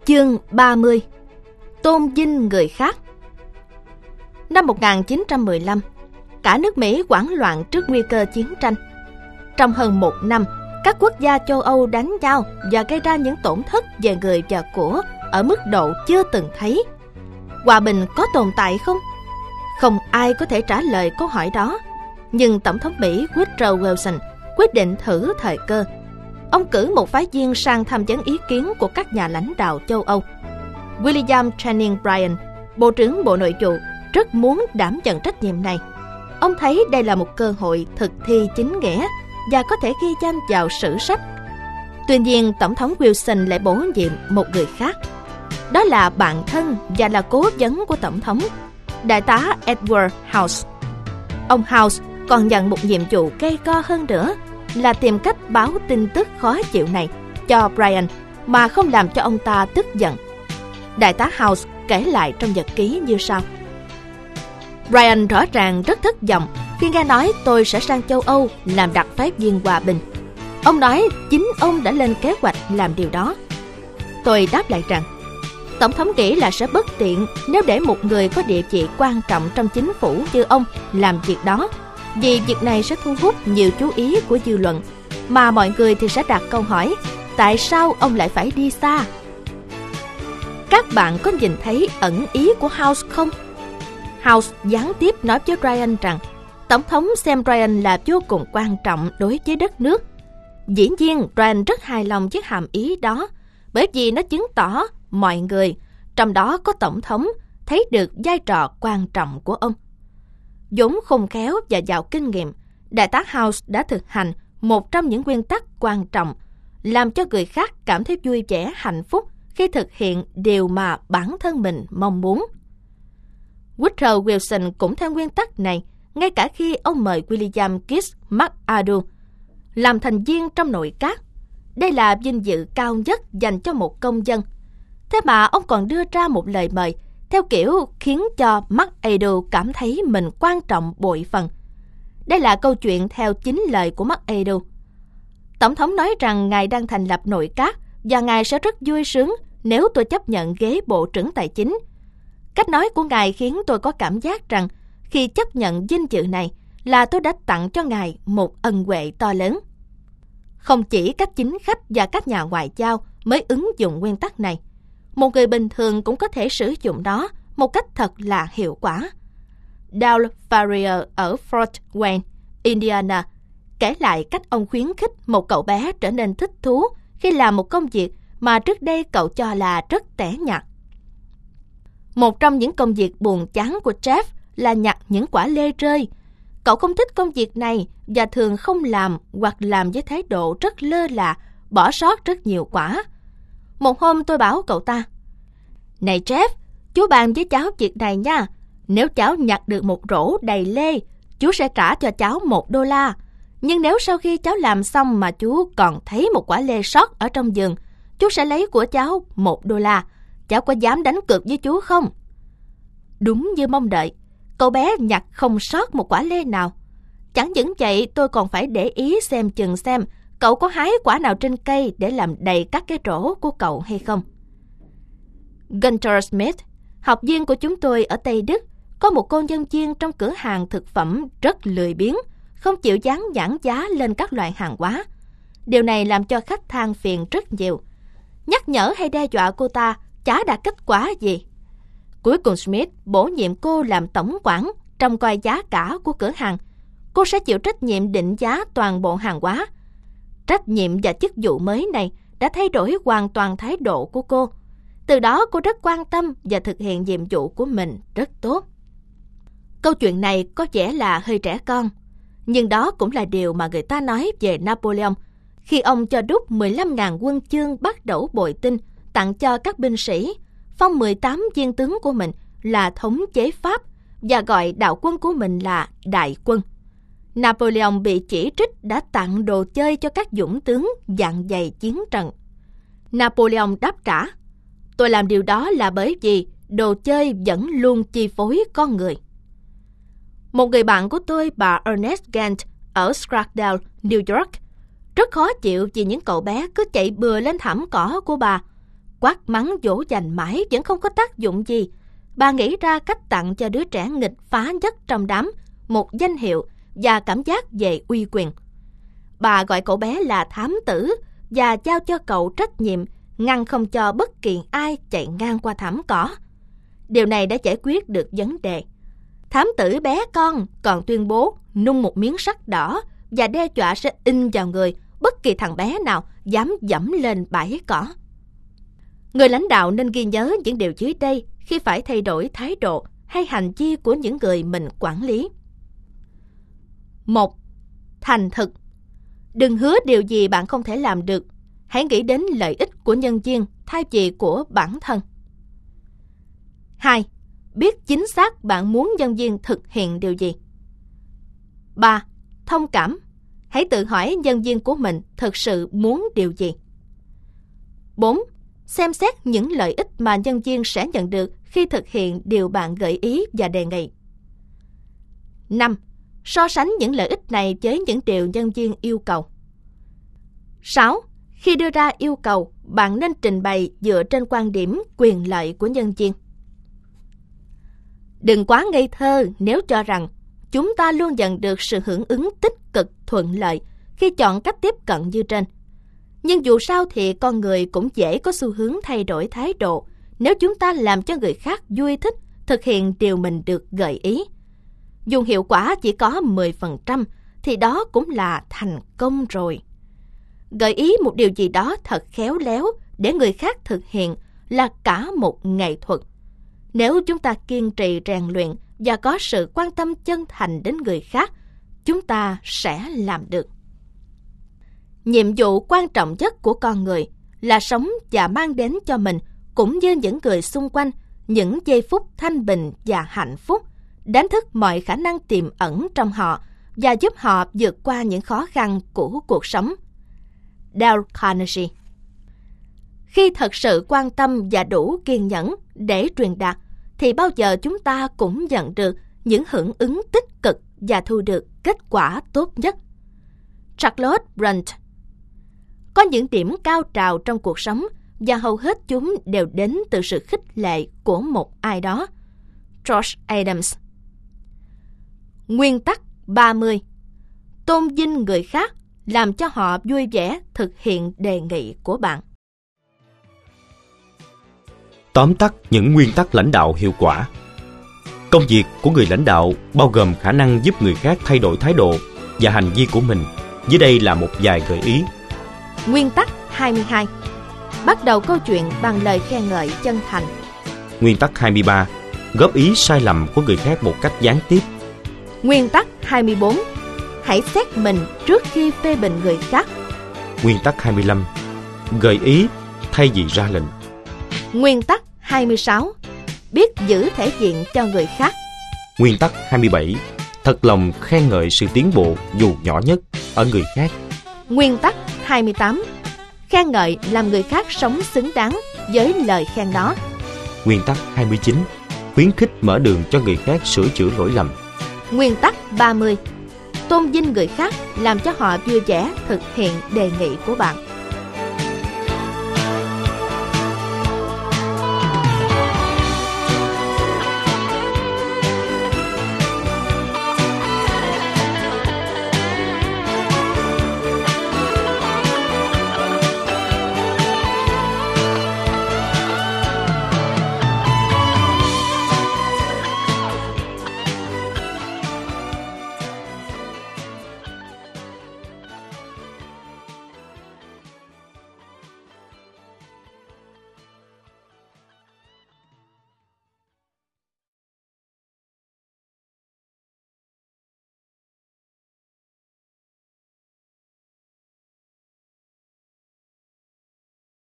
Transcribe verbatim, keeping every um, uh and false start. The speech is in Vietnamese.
Chương ba mươi. Tôn vinh người khác. Năm một nghìn chín trăm mười lăm, cả nước Mỹ hoảng loạn trước nguy cơ chiến tranh. Trong hơn một năm, các quốc gia châu Âu đánh nhau và gây ra những tổn thất về người và của ở mức độ chưa từng thấy. Hòa bình có tồn tại không? Không ai có thể trả lời câu hỏi đó. Nhưng Tổng thống Mỹ Woodrow Wilson quyết định thử thời cơ. Ông cử một phái viên sang tham vấn ý kiến của các nhà lãnh đạo châu Âu. William Channing Bryan, Bộ trưởng Bộ Nội vụ, rất muốn đảm nhận trách nhiệm này. Ông thấy đây là một cơ hội thực thi chính nghĩa và có thể ghi danh vào sử sách. Tuy nhiên, Tổng thống Wilson lại bổ nhiệm một người khác. Đó là bạn thân và là cố vấn của Tổng thống, Đại tá Edward House. Ông House còn nhận một nhiệm vụ gây go hơn nữa, là tìm cách báo tin tức khó chịu này cho Bryan mà không làm cho ông ta tức giận. Đại tá House kể lại trong nhật ký như sau: Bryan rõ ràng rất thất vọng khi nghe nói tôi sẽ sang châu Âu làm đặc phái viên hòa bình. Ông nói chính ông đã lên kế hoạch làm điều đó. Tôi đáp lại rằng Tổng thống nghĩ là sẽ bất tiện nếu để một người có địa vị quan trọng trong chính phủ như ông làm việc đó, vì việc này sẽ thu hút nhiều chú ý của dư luận, mà mọi người thì sẽ đặt câu hỏi tại sao ông lại phải đi xa. Các bạn có nhìn thấy ẩn ý của House không? House gián tiếp nói với Bryan rằng Tổng thống xem Bryan là vô cùng quan trọng đối với đất nước. Dĩ nhiên Bryan rất hài lòng với hàm ý đó, bởi vì nó chứng tỏ mọi người, trong đó có Tổng thống, thấy được vai trò quan trọng của ông. Vốn khôn khéo và giàu kinh nghiệm, Đại tá House đã thực hành một trong những nguyên tắc quan trọng, làm cho người khác cảm thấy vui vẻ, hạnh phúc khi thực hiện điều mà bản thân mình mong muốn. Woodrow Wilson cũng theo nguyên tắc này, ngay cả khi ông mời William Gibbs McAdoo làm thành viên trong nội các. Đây là vinh dự cao nhất dành cho một công dân. Thế mà ông còn đưa ra một lời mời theo kiểu khiến cho McAdoo cảm thấy mình quan trọng bội phần. Đây là câu chuyện theo chính lời của McAdoo. Tổng thống nói rằng ngài đang thành lập nội các và ngài sẽ rất vui sướng nếu tôi chấp nhận ghế bộ trưởng tài chính. Cách nói của ngài khiến tôi có cảm giác rằng khi chấp nhận vinh dự này là tôi đã tặng cho ngài một ân huệ to lớn. Không chỉ các chính khách và các nhà ngoại giao mới ứng dụng nguyên tắc này, một người bình thường cũng có thể sử dụng nó một cách thật là hiệu quả. Dow Farrier ở Fort Wayne, Indiana, kể lại cách ông khuyến khích một cậu bé trở nên thích thú khi làm một công việc mà trước đây cậu cho là rất tẻ nhạt. Một trong những công việc buồn chán của Jeff là nhặt những quả lê rơi. Cậu không thích công việc này và thường không làm hoặc làm với thái độ rất lơ là, bỏ sót rất nhiều quả. Một hôm tôi bảo cậu ta: Này Jeff, chú bàn với cháu việc này nha. Nếu cháu nhặt được một rổ đầy lê, chú sẽ trả cho cháu một đô la. Nhưng nếu sau khi cháu làm xong mà chú còn thấy một quả lê sót ở trong vườn, chú sẽ lấy của cháu một đô la. Cháu có dám đánh cược với chú không? Đúng như mong đợi, cậu bé nhặt không sót một quả lê nào. Chẳng những vậy, tôi còn phải để ý xem chừng xem cậu có hái quả nào trên cây để làm đầy các cái rổ của cậu hay không. Gunter Smith, học viên của chúng tôi ở Tây Đức, có một cô nhân viên trong cửa hàng thực phẩm rất lười biếng, không chịu dán nhãn giá lên các loại hàng hóa. Điều này làm cho khách than phiền rất nhiều. Nhắc nhở hay đe dọa cô ta chả đạt kết quả gì. Cuối cùng Smith bổ nhiệm cô làm tổng quản trông coi giá cả của cửa hàng. Cô sẽ chịu trách nhiệm định giá toàn bộ hàng hóa. Trách nhiệm và chức vụ mới này đã thay đổi hoàn toàn thái độ của cô. Từ đó cô rất quan tâm và thực hiện nhiệm vụ của mình rất tốt. Câu chuyện này có vẻ là hơi trẻ con, nhưng đó cũng là điều mà người ta nói về Napoleon khi ông cho đúc mười lăm nghìn quân chương bắt đầu bội tinh tặng cho các binh sĩ, phong mười tám viên tướng của mình là thống chế Pháp và gọi đạo quân của mình là đại quân. Napoleon bị chỉ trích đã tặng đồ chơi cho các dũng tướng dạn dày chiến trận. Napoleon đáp trả: Tôi làm điều đó là bởi vì đồ chơi vẫn luôn chi phối con người. Một người bạn của tôi, bà Ernest Gant ở Scottsdale, New York, rất khó chịu vì những cậu bé cứ chạy bừa lên thảm cỏ của bà. Quát mắng dỗ dành mãi vẫn không có tác dụng gì. Bà nghĩ ra cách tặng cho đứa trẻ nghịch phá nhất trong đám một danh hiệu và cảm giác về uy quyền. Bà gọi cậu bé là thám tử và giao cho cậu trách nhiệm ngăn không cho bất kỳ ai chạy ngang qua thảm cỏ. Điều này đã giải quyết được vấn đề. Thám tử bé con còn tuyên bố nung một miếng sắt đỏ và đe dọa sẽ in vào người bất kỳ thằng bé nào dám dẫm lên bãi cỏ. Người lãnh đạo nên ghi nhớ những điều dưới đây khi phải thay đổi thái độ hay hành vi của những người mình quản lý. Một. Thành thực. Đừng hứa điều gì bạn không thể làm được. Hãy nghĩ đến lợi ích của nhân viên thay vì của bản thân. Hai. Biết chính xác bạn muốn nhân viên thực hiện điều gì. Ba. Thông cảm. Hãy tự hỏi nhân viên của mình thực sự muốn điều gì. Bốn. Xem xét những lợi ích mà nhân viên sẽ nhận được khi thực hiện điều bạn gợi ý và đề nghị. Năm. So sánh những lợi ích này với những điều nhân viên yêu cầu. Sáu. Khi đưa ra yêu cầu, bạn nên trình bày dựa trên quan điểm quyền lợi của nhân viên. Đừng quá ngây thơ nếu cho rằng chúng ta luôn nhận được sự hưởng ứng tích cực thuận lợi khi chọn cách tiếp cận như trên. Nhưng dù sao thì con người cũng dễ có xu hướng thay đổi thái độ nếu chúng ta làm cho người khác vui thích thực hiện điều mình được gợi ý. Dù hiệu quả chỉ có mười phần trăm thì đó cũng là thành công rồi. Gợi ý một điều gì đó thật khéo léo để người khác thực hiện là cả một nghệ thuật. Nếu chúng ta kiên trì rèn luyện và có sự quan tâm chân thành đến người khác, chúng ta sẽ làm được. Nhiệm vụ quan trọng nhất của con người là sống và mang đến cho mình cũng như những người xung quanh những giây phút thanh bình và hạnh phúc, đánh thức mọi khả năng tiềm ẩn trong họ và giúp họ vượt qua những khó khăn của cuộc sống. Dale Carnegie. Khi thật sự quan tâm và đủ kiên nhẫn để truyền đạt, thì bao giờ chúng ta cũng nhận được những hưởng ứng tích cực và thu được kết quả tốt nhất. Charlotte Brunt. Có những điểm cao trào trong cuộc sống và hầu hết chúng đều đến từ sự khích lệ của một ai đó. George Adams. Nguyên tắc ba mươi. Tôn vinh người khác, làm cho họ vui vẻ thực hiện đề nghị của bạn. Tóm tắt những nguyên tắc lãnh đạo hiệu quả. Công việc của người lãnh đạo bao gồm khả năng giúp người khác thay đổi thái độ và hành vi của mình. Dưới đây là một vài gợi ý. Nguyên tắc hai mươi hai. Bắt đầu câu chuyện bằng lời khen ngợi chân thành. Nguyên tắc hai mươi ba. Góp ý sai lầm của người khác một cách gián tiếp. Nguyên tắc hai mươi bốn. Hãy xét mình trước khi phê bình người khác. Nguyên tắc hai mươi lăm. Gợi ý thay vì ra lệnh. Nguyên tắc hai mươi sáu. Biết giữ thể diện cho người khác. Nguyên tắc hai mươi bảy. Thật lòng khen ngợi sự tiến bộ dù nhỏ nhất ở người khác. Nguyên tắc hai mươi tám. Khen ngợi làm người khác sống xứng đáng với lời khen đó. Nguyên tắc hai mươi chín. Khuyến khích mở đường cho người khác sửa chữa lỗi lầm. Nguyên tắc ba mươi. Tôn vinh người khác, làm cho họ vui vẻ thực hiện đề nghị của bạn.